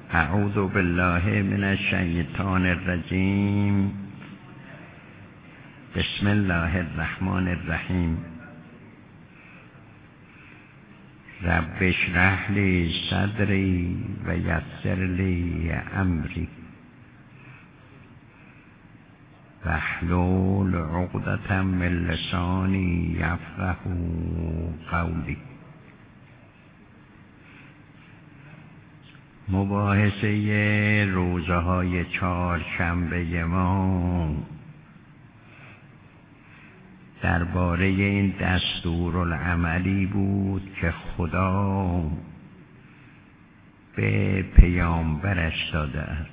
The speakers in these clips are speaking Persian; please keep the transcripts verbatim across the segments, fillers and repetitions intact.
اعوذ بالله من الشیطان الرجیم. بسم الله الرحمن الرحیم. رب اشرح لی صدری و یسر لی امری واحلل عقدة من لسانی یفقهوا قولی. مباحثه روزهای چهارشنبه ما درباره این دستورالعملی بود که خدا به پیامبرش داده است.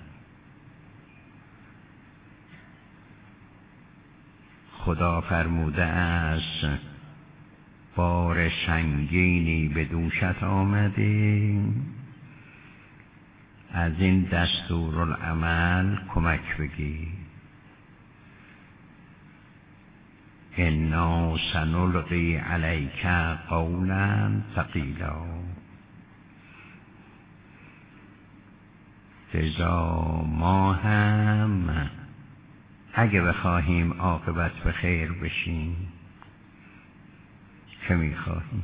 خدا فرموده است بار سنگینی به دوشت آمده، از این دستورالعمل کمک بگیر. انا سنلقی علیک قولا ثقیلا. لذا ما هم اگه بخواهیم عاقبت به خیر بشیم، چه میخواهیم؟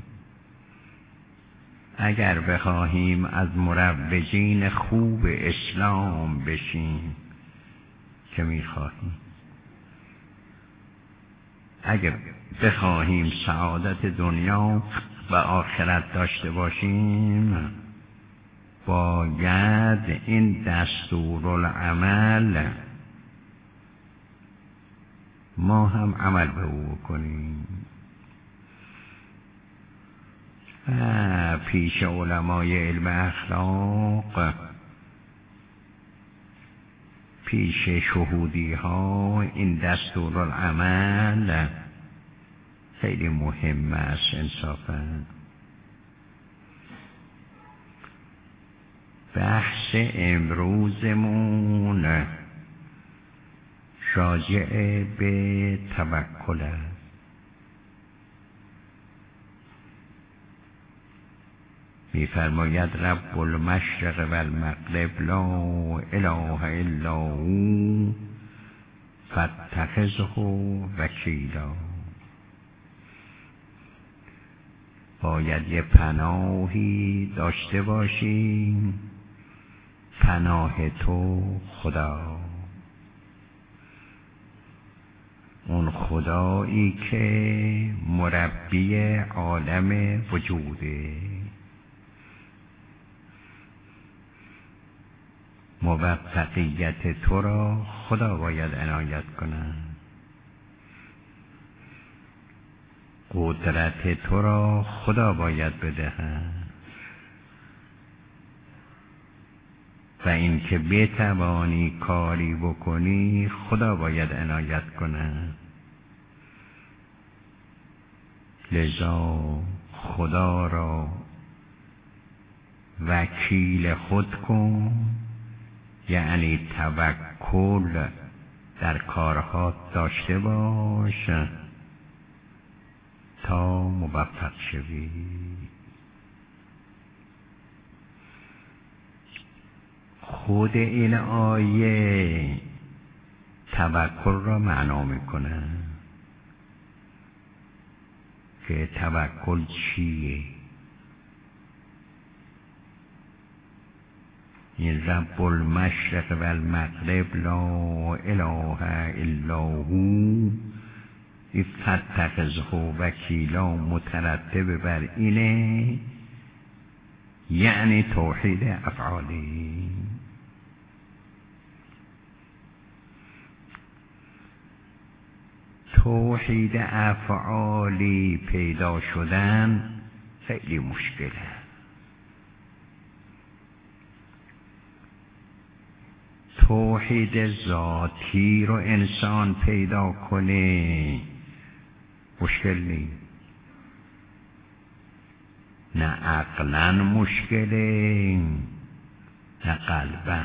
اگر بخواهیم از مروجین خوب اسلام بشیم، چه میخواهیم؟ اگر بخواهیم سعادت دنیا و آخرت داشته باشیم، باید این دستورالعمل ما هم عمل به او کنیم. پیش علمای علم اخلاق، پیش شهودی ها، این دستورالعمل خیلی مهم است. انصافا بحث امروزمون راجع به توکل است. می‌فرماید رب المشرق و المغرب لا اله الا هو فاتخذه وکیلا. باید یه پناهی داشته باشیم، پناه تو خدا، اون خدایی که مربی عالم وجوده. موفقیت تو را خدا باید عنایت کند، قدرت تو را خدا باید بدهد، و این که بتوانی کاری بکنی خدا باید عنایت کند. لذا خدا را وکیل خود کن، یعنی توکل در کارها داشته باش تا موفق شوی. خود این آیه توکل را معنا میکنه که توکل چیه. این رب المشرق و المغرب لا اله الا هو فاتخذه وکیلا مترتب بر اینه، یعنی توحید افعالی. توحید افعالی پیدا شدن خیلی مشکله. توحید ذاتی رو انسان پیدا کنه مشکل نیست، نه عقلاً مشکله نه قلباً.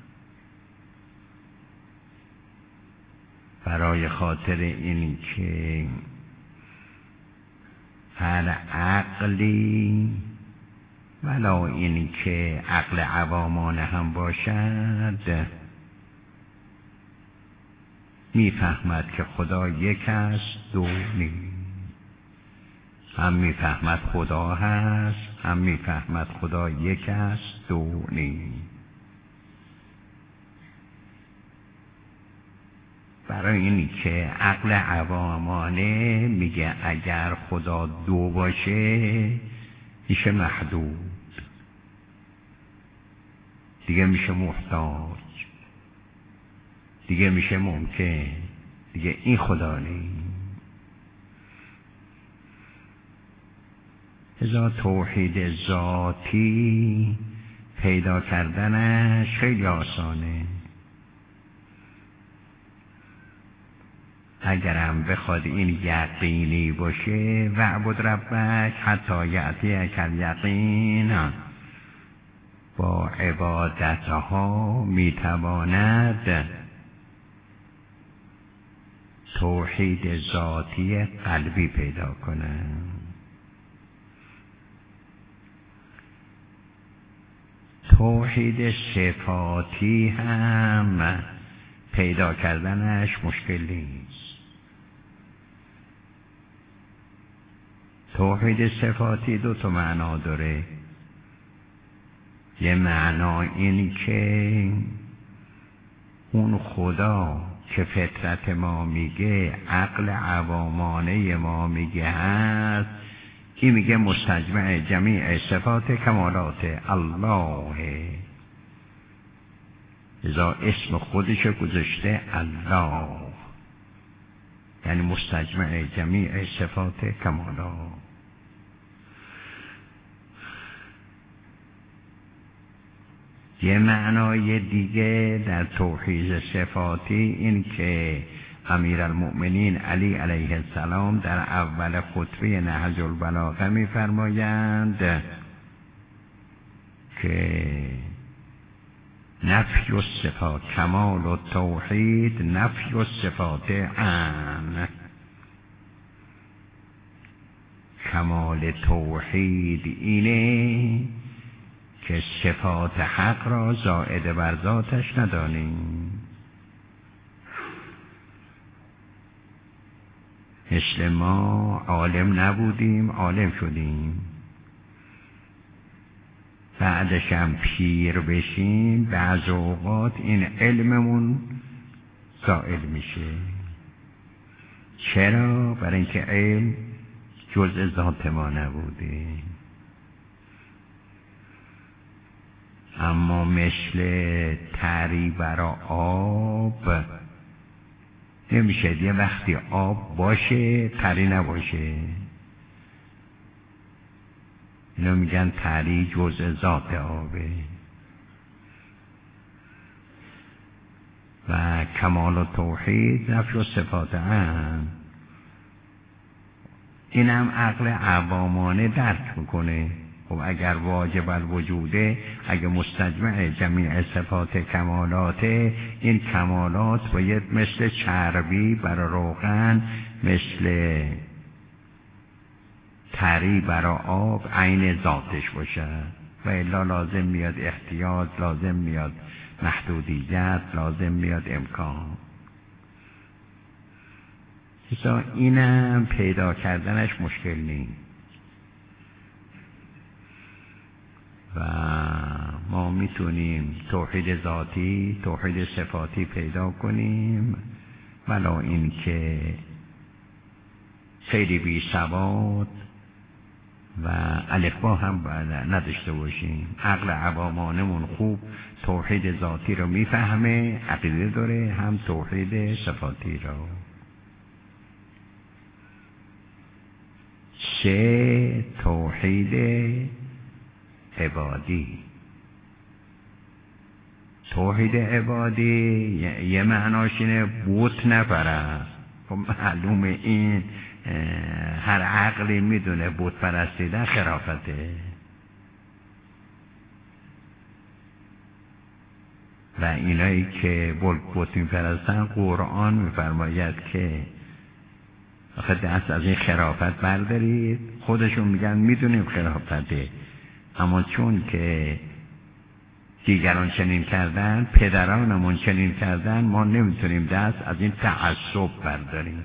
برای خاطر این که هر عقلی ولا این که عقل عوامانه هم باشد میفهمد که خدا یک است دو نیست. هم میفهمد خدا هست، هم میفهمد خدا یک است دو نیست. برای اینی که عقل عوامانه میگه اگر خدا دو باشه میشه محدود، دیگه میشه محتاج، دیگه میشه ممکن، دیگه این خدا نیست. ازا توحید ذاتی پیدا کردنش خیلی آسانه. اگرم بخواد این یقینی باشه وعبد ربک حتی یأتیک الیقین، با عبادتها میتواند توحید ذاتی قلبی پیدا کنه. توحید صفاتی هم پیدا کردنش مشکل نیست. توحید صفاتی دو تا معنا داره. یه معنا این که اون خدا که فطرت ما میگه، عقل عوامانه ما میگه هست، این میگه مستجمع جمیع صفات کمالات الله. ازا اسم خودش گذاشته الله، یعنی مستجمع جمیع صفات کمالات. یه معنای دیگه در توحید صفاتی این که امیرالمؤمنین علی علیه السلام در اول خطبه نهج البلاغه می‌فرمایند که نفی الصفات کمال التوحید نفی الصفات عن. کمال توحید اینه که صفات حق را زائد بر ذاتش ندانیم. مثل ما عالم نبودیم عالم شدیم، بعدش هم پیر بشیم بعض اوقات این علممون زائد میشه. چرا؟ برای اینکه علم جزء ذات ما نبوده. اما مثل تری برا آب نمیشه، یه وقتی آب باشه تری نباشه. اینو میگن تری جزء ذات آبه. و کمال و توحید نفی و صفات هم اینم عقل عوامانه درک میکنه. خب اگر واجب الوجوده، اگر مستجمع جمیع صفات کمالاته، این کمالات باید مثل چربی برای روغن، مثل تری برای آب عین ذاتش باشه. و الا لازم میاد احتیاط، لازم میاد محدودیت، لازم میاد امکان. حسا اینم پیدا کردنش مشکل نیست. و ما میتونیم توحید ذاتی، توحید صفاتی پیدا کنیم، ولا این که خیلی بی سواد و الفبا هم نداشته باشیم. عقل عوامانمون خوب توحید ذاتی رو میفهمه، عقیده داره، هم توحید صفاتی رو. سه، توحید عبادی. توحید عبادی یه معناش اینه بت نپرست. خب معلومه این هر عقلی میدونه بت پرستیدن خرافته. و اینایی که بت میپرستن قرآن میفرماید که آخه دست از این خرافت بردارید. خودشون میگن میدونیم خرافته، اما چون که دیگران چنین کردن، پدرانمون چنین کردن، ما نمیتونیم دست از این تعصب برداریم.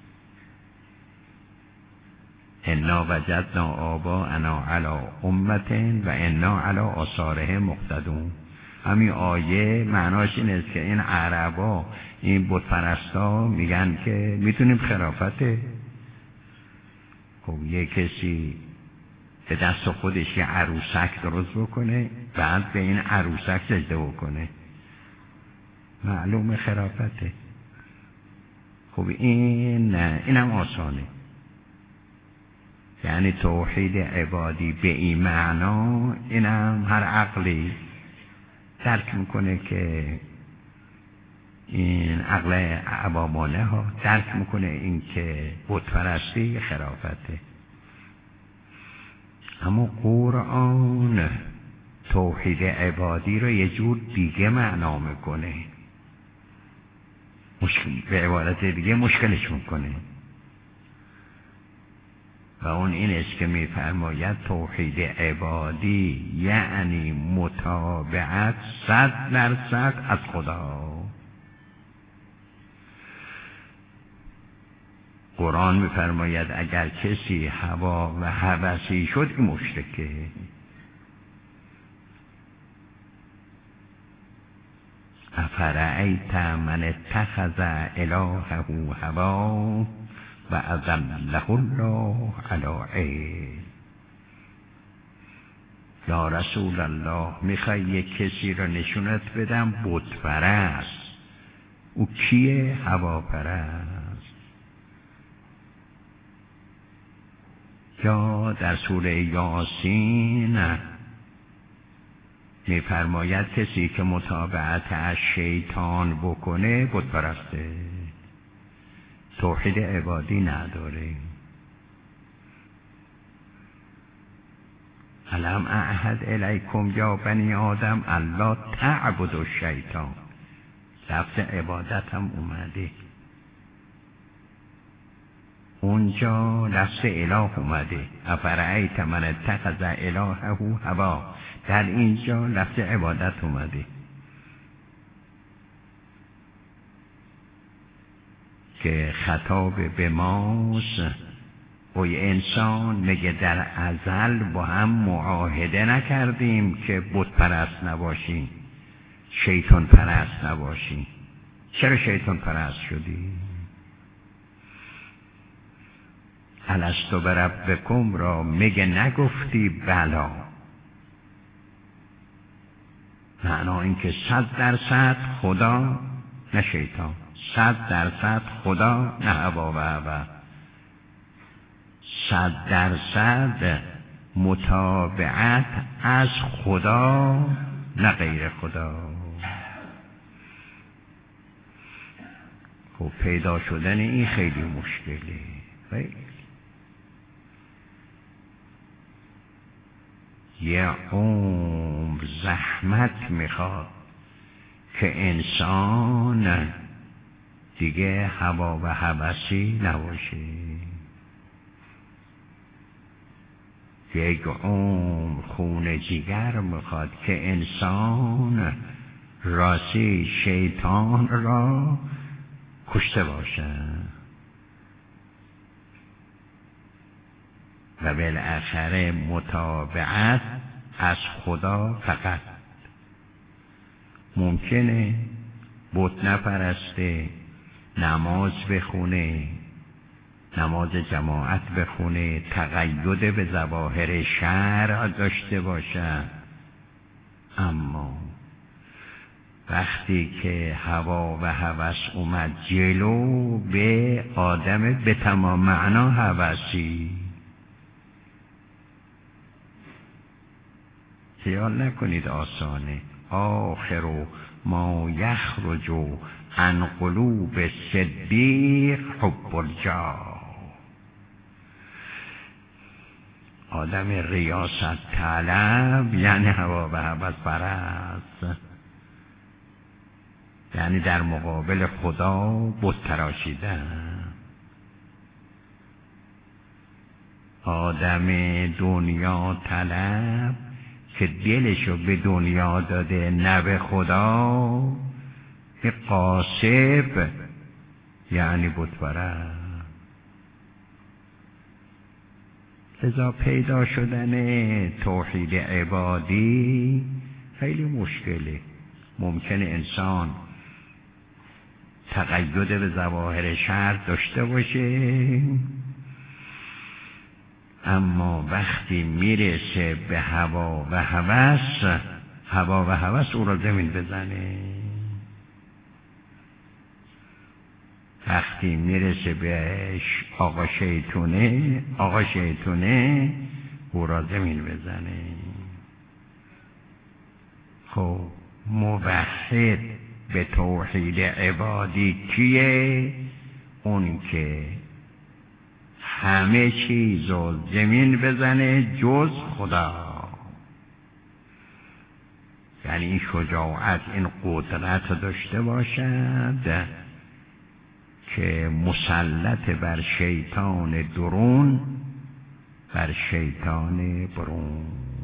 انا وجدنا آباءنا علی امة و انا علی آثارهم مقتدون. همین آیه معناش این است که این عربا، این بت پرستا میگن که میتونیم خرافته. خب یه کسی به دست خودش یه عروسک درست بکنه، بعد به این عروسک سجده بکنه، معلوم خرافته. خب این اینم آسانه. یعنی توحید عبادی به این معنا، اینم هر عقلی درک میکنه که این عقل عوامانه ها درک میکنه این که بت پرستی خرافته. اما قرآن توحید عبادی رو یه جور دیگه معنا میکنه، مشکل به عبارت دیگه مشکلش میکنه و اون این است که میفرماید توحید عبادی یعنی متابعت صد درصد از خدا. قرآن میفرماید اگر کسی هوا و هوسی شد این مشرکه. افرأیت من اتخذ الهه هوا و اضله الله علی علم. یا رسول الله، میخوای یک کسی را نشونت بدم بت پرست، او کیه؟ هوا پرست. یا در سوره یاسین میفرماید کسی که متابعت از شیطان بکنه بت پرسته، توحید عبادی نداره. الم اعهد الیکم یا بنی آدم الا تعبدوا الشیطان. لفظ عبادت هم اومده اونجا، لفظ اله اومده. افرأیت من اتخذ الهه هوا، در اینجا لفظ عبادت اومده که خطاب به ماست. اوی انسان میگه در ازل با هم معاهده نکردیم که بت پرست نباشیم، شیطان پرست نباشیم؟ چرا شیطان پرست شدی؟ الست بربکم را میگه نگفتی بلا، معنا این که صد درصد خدا نه شیطان، صد درصد خدا نه هوا و هوا، صد درصد متابعت از خدا نه غیر خدا. خب پیدا شدن این خیلی مشکله، خیلی یه عمر زحمت میخواد که انسان دیگه هوا و هوسی نباشه. یک عمر خون جگر میخواد که انسان راستی شیطان را کشته باشه و بالاخره متابعت از خدا. فقط ممکنه بت نپرسته، نماز بخونه، نماز جماعت بخونه، تقید به ظواهر شرع داشته باشه، اما وقتی که هوا و هوس اومد جلو، به آدم به تمام معنا هوسی. خیال نکنید آسانه. آخر ما یخرج عن قلوب صدیق حب الجاه. آدم ریاست طلب یعنی هوا و هوس پرست، یعنی در مقابل خدا بت تراشیدن. آدم دنیا طلب که دلشو به دنیا داده نه به خدا، این قاسب یعنی بت‌پرست. لذا پیدا شدن توحید عبادی خیلی مشکله. ممکنه انسان تقید به ظواهر شرع داشته باشه، اما وقتی میرسه به هوا و هوس، هوا و هوس او را زمین بزنه. وقتی میرسه به آقا شیطونه، آقا شیطونه او را زمین بزنه. خب موحد به توحید عبادی کیه؟ اون که همه چیز رو زمین بزنه جز خدا. یعنی این شجاعت، این قدرت داشته باشد که مسلط بر شیطان درون، بر شیطان برون.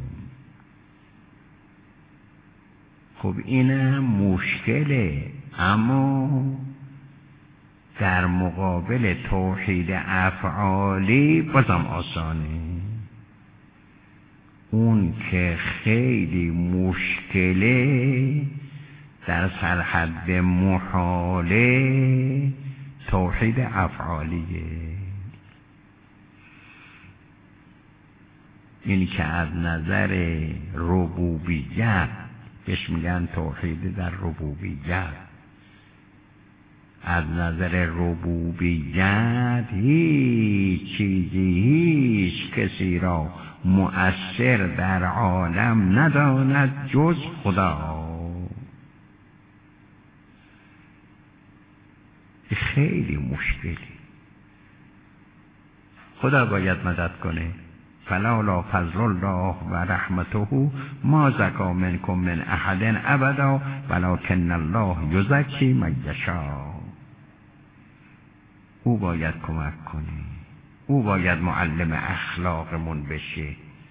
خب اینم مشکله، اما در مقابل توحید افعالی بازم آسانه. اون که خیلی مشکله، در سرحد محاله، توحید افعالیه. این که از نظر ربوبیت بهش میگن توحید در ربوبیت. از نظر ربوبیت هیچ چیزی، هیچ کسی را مؤثر در عالم نداند جز خدا. خیلی مشکلی. خدا باید مدد کنه. فلولا فضل الله و رحمته ما زکا منکم من احد ابدا ولکن الله یزکی من یشاء. او باید کمک کنه، او باید معلم اخلاقمون بشه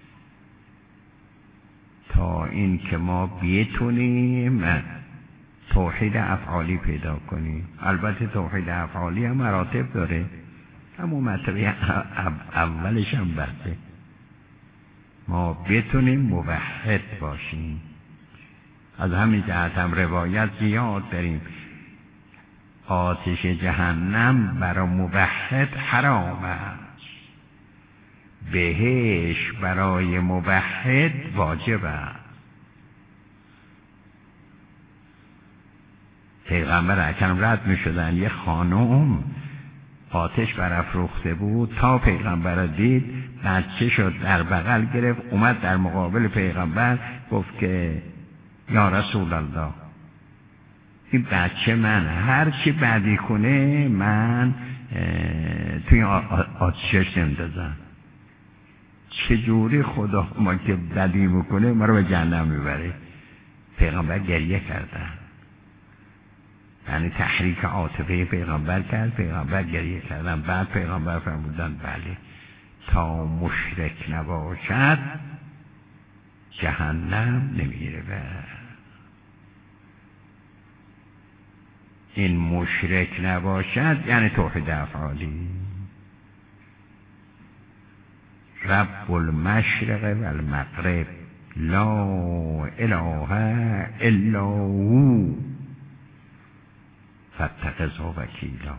تا این که ما بتونیم توحید افعالی پیدا کنیم. البته توحید افعالی هم مراتب داره، اما مرتبه اولش هم بسته ما بتونیم موحد باشیم. از همین جهت هم روایت زیاد داریم آتش جهنم برای موحد حرام است، بهش برای موحد واجب است. پیغمبر اکرم رد می شدن، یه خانم آتش برافروخته بود، تا پیغمبر را دید بچه شد در بغل گرفت، اومد در مقابل پیغمبر گفت که یا رسول الله، این بچه من هر چی بدی کنه من توی آتشش نمیدازم. چجوری خدا ما که بدی میکنه ما رو به جهنم میبره؟ پیغمبر گریه کردن، یعنی تحریک عاطفه پیغمبر کرد، پیغمبر گریه کردن. بعد پیغمبر فرمودن بله تا مشرک نباشد جهنم نمیره. و این مشرک نباشد یعنی توحید افعالی. رب المشرق و المغرب لا اله الا هو فاتخذه وکیلا.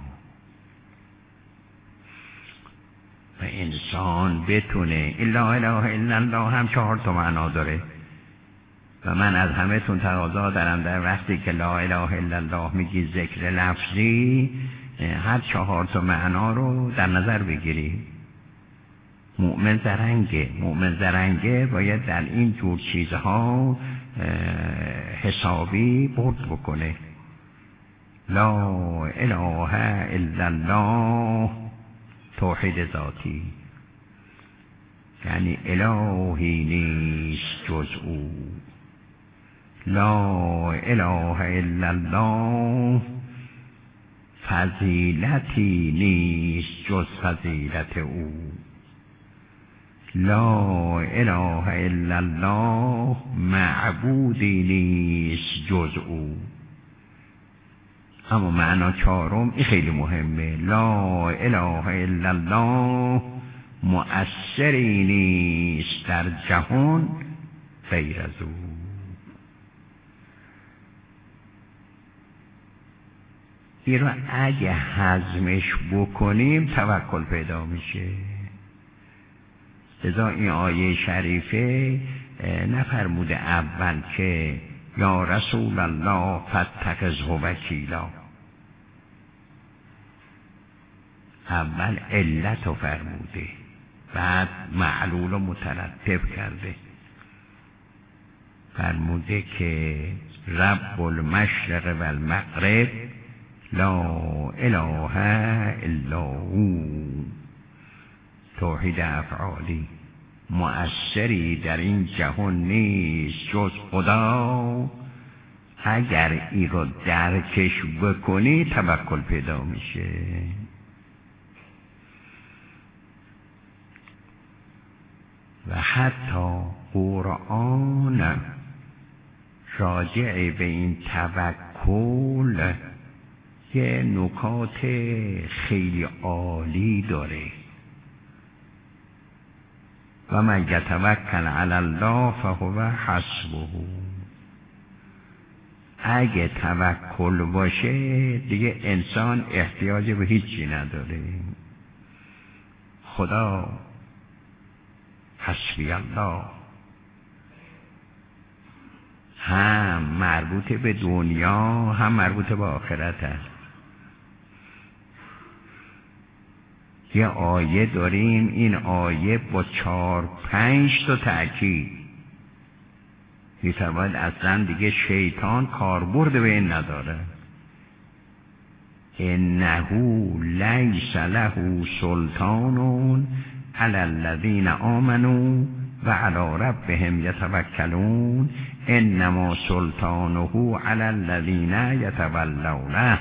و انسان بتونه، لا اله الا الله هم چهار تا معنا داره و من از همه تون تقاضا دارم در وقتی که لا اله الا الله میگی ذکر لفظی، هر چهار تا معنا رو در نظر بگیری. مؤمن زرنگه، مؤمن زرنگه باید در این جور چیزها حسابی برد بکنه. لا اله الا الله توحید ذاتی، یعنی الهی نیست جز او. لا اله الا الله فضیلتی نیست جز فضیلت او. لا اله الا الله معبودی نیست جز او. اما معنا چهارم این خیلی مهمه، لا اله الا الله مؤثری نیست در جهان غیر از او. این رو اگه هضمش بکنیم توکل پیدا میشه. لذا این آیه شریفه نفرموده اول که یا رسول الله فاتخذه وکیلا، اول علت رو فرموده بعد معلول رو مترتب کرده. فرموده که رب المشرق و المغرب لا اله الا هو، توحید افعالی، مؤثری در این جهان نیست جز خدا. اگر این رو درکش بکنی توکل پیدا میشه. و حتی قرآن راجع به این توکل یه نکات خیلی عالی داره. و من یتوکل علی الله فهو حسبه. اگه توکل باشه دیگه انسان احتیاج به هیچی نداره. خدا حسبی الله هم مربوط به دنیا هم مربوط به آخرت هست. یه آیه داریم، این آیه با چهار پنج تا تأکید می‌تواند اصلا دیگه شیطان کاربرد به این نداره. انه لیس له سلطان علی الذین آمنوا و علی ربهم یتوکلون انما سلطانه علی الذین یتولونه.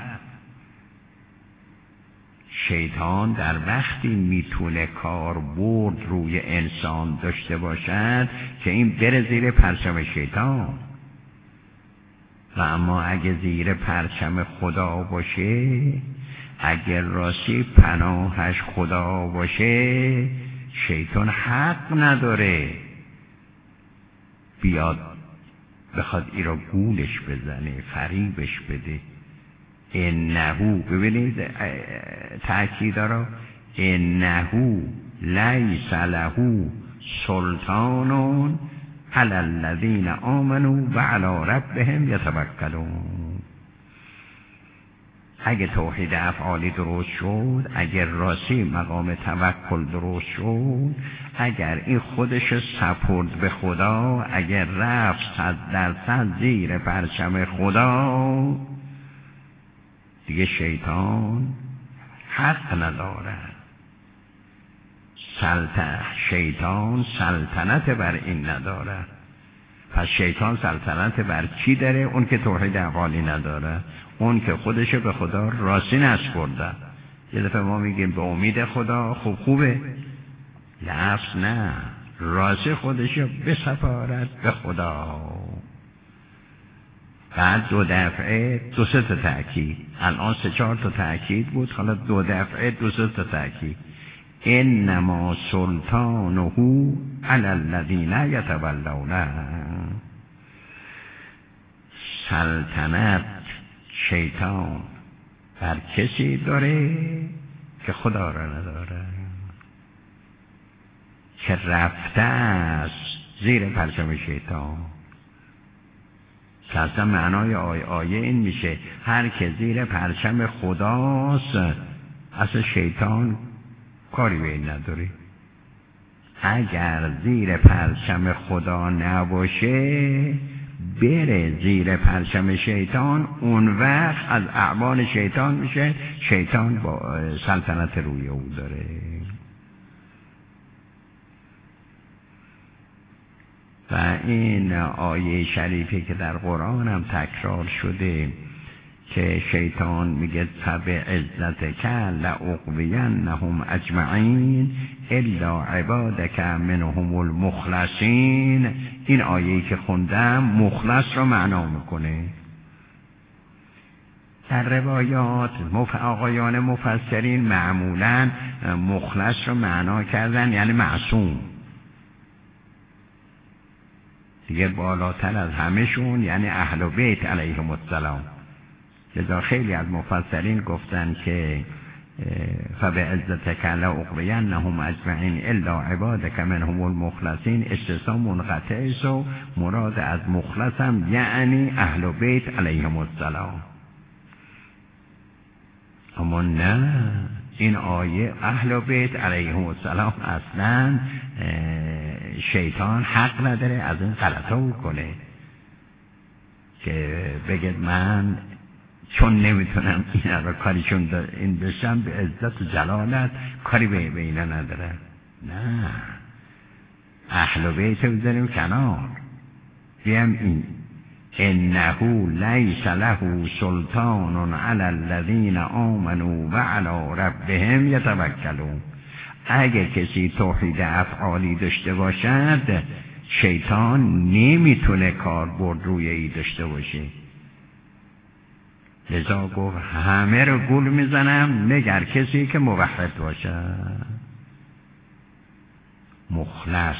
شیطان در وقتی میتونه کاربرد روی انسان داشته باشد که این بره زیر پرچم شیطان. و اما اگه زیر پرچم خدا باشه، اگر راستی پناهش خدا باشه، شیطان حق نداره بیاد بخواد ای را گولش بزنه، فریبش بده. انهو، ببینید تأکید را، انهو لیس له سلطان علی الذین آمنوا و علی ربهم یتوکلون. اگه توحید افعالی درست شد، اگر راستی مقام توکل درست شد، اگر این خودش سپرد به خدا، اگر رفت صد درصد زیر پرچم خدا، دیگه شیطان حق نداره. سلطنت شیطان سلطنت بر این نداره. پس شیطان سلطنت بر کی داره؟ اون که توحید افعالی نداره، اون که خودشو به خدا راستی نسپرده. یه دفعه ما میگیم به امید خدا، خوب خوبه، لفظ نه، راستی خودشو بسپارد به خدا. بعد دو دفعه دو سه تا تأکید، الان سه چهار تا تأکید بود، حالا دو دفعه دو سه تا تأکید. انما سلطانه علی الذین یتولونه. سلطنت شیطان بر کسی داره که خدا را نداره، که رفته است زیر پرچم شیطان. که اصلا معنای آیه, آیه این میشه هر که زیر پرچم خداست اصلا شیطان کاری به این نداره. اگر زیر پرچم خدا نباشه، بره زیر پرچم شیطان، اون وقت از اعوان شیطان میشه، شیطان با سلطنت روی او داره. و این آیه شریفی که در قرآن هم تکرار شده که شیطان میگه فبعزتک لأغوینهم اجمعین الا عبادک منهم المخلصین. این آیه‌ای که خوندم مخلص رو معنا میکنه. در روایات مف... آقایان مفسرین معمولاً مخلص رو معنا کردن یعنی معصوم، دیگه بالاتر از همه‌شون یعنی اهل بیت علیهم السلام. لذا خیلی از مفسرین گفتن که فبعزتک لأغوینهم اجمعین الا عبادک منهم المخلصین استثناء منقطع است و مراد از مخلص هم یعنی اهل بیت علیهم السلام. اما نه، این آیه اهل بیت علیهم السلام اصلا شیطان حق نداره از این غلطا کنه که بگید من چون نمیتونم اینا رو کاریشون این بشم به عزت و جلالت کاری به اینا نداره. نه، اهل بیت بزنیم کنار، بیم این انه لیس له سلطان علی الذین آمنوا و علی ربهم یتوکلون. اگه کسی توحید افعالی داشته باشد شیطان نمیتونه کاربرد روی ای داشته باشه. لذا گفت همه رو گول میزنم مگر کسی که موحد باشه، مخلص.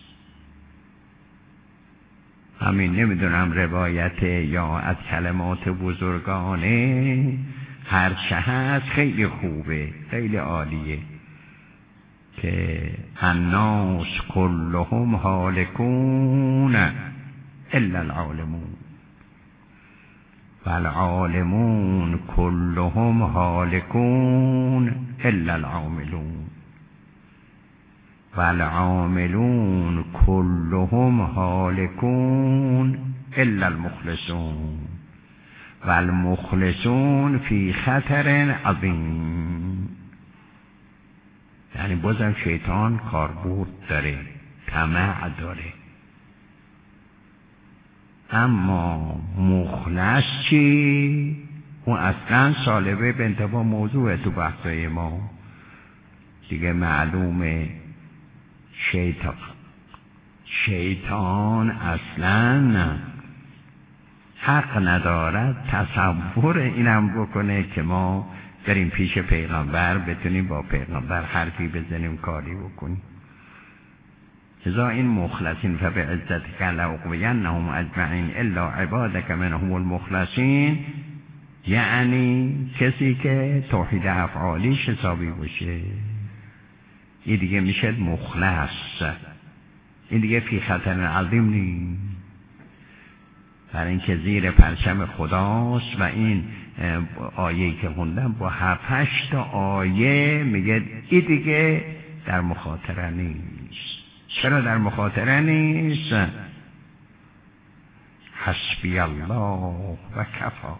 همین نمیدونم روایت یا از کلمات بزرگانه هر چه هست خیلی خوبه، خیلی عالیه که الناس کلهم هالکون الا العالمون والعالمون كلهم هالكون الا العاملون والعاملون كلهم هالكون الا المخلصون والمخلصون في خطر عظیم. یعنی بازم شیطان کاربرد داره، طمع داره. اما مخلص چی؟ اون اصلا سالبه به انتباه موضوع تو بحثای ما دیگه معلومه. شیطان شیطان اصلا حق ندارد تصور اینم بکنه که ما بریم پیش پیغمبر بتونیم با پیغمبر حرفی بزنیم کاری بکنیم. لذا این مخلصین فبعزتک لأغوینهم اجمعین الا عبادک منهم المخلصین یعنی کسی که توحید افعالیش حسابی باشه. این دیگه میشه مخلص، این دیگه فی خطر عظیم نیست، برای اینکه زیر پرچم خداست. و این آیه‌ای که خوندم با هفت هشت آیه میگه این دیگه در مخاطره نیست. چرا در مخاطره نیست؟ حسبی الله و کفا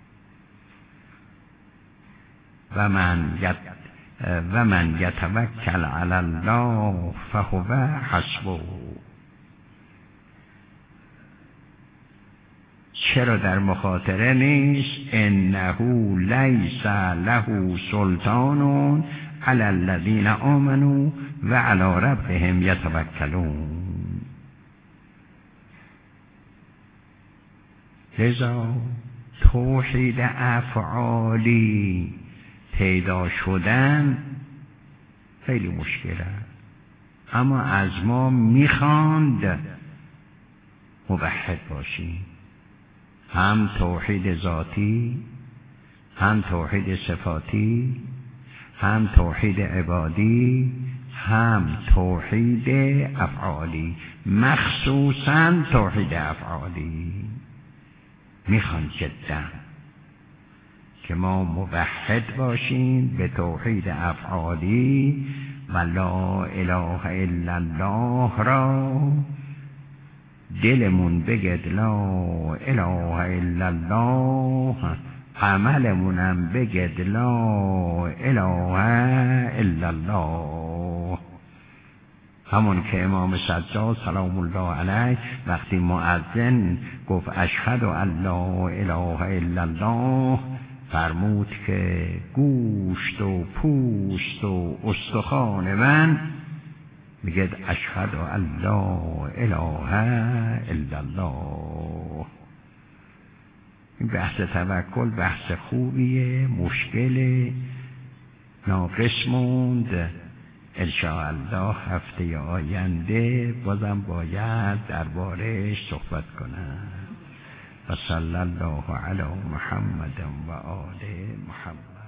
و من یت و من یتوکل علی الله فهو حسبه. چرا در مخاطره نیست؟ انه لیس له سلطان علی الذین آمنوا و علی ربهم یتوکلون. لذا توحید افعالی پیدا شدن خیلی مشکله، اما از ما میخواند موحد باشیم، هم توحید ذاتی، هم توحید صفاتی، هم توحید عبادی، هم توحید افعالی، مخصوصا توحید افعالی میخوان جدا که ما موحد باشیم به توحید افعالی و لا اله الا الله را دلمون بگد لا اله الا الله، عملمونم بگد لا اله الا الله. همون که امام سجاد سلام الله علیه وقتی مؤذن گفت اشهد ان لا اله الا الله، فرمود که گوشت و پوست و استخوان من میگه اشهد ان لا اله الا الله. این بحث توکل بحث خوبیه، مشکل ناقص موند. انشاءالله هفته آینده بازم باید درباره‌اش صحبت کنم. و صلی الله علی محمد و آل محمد.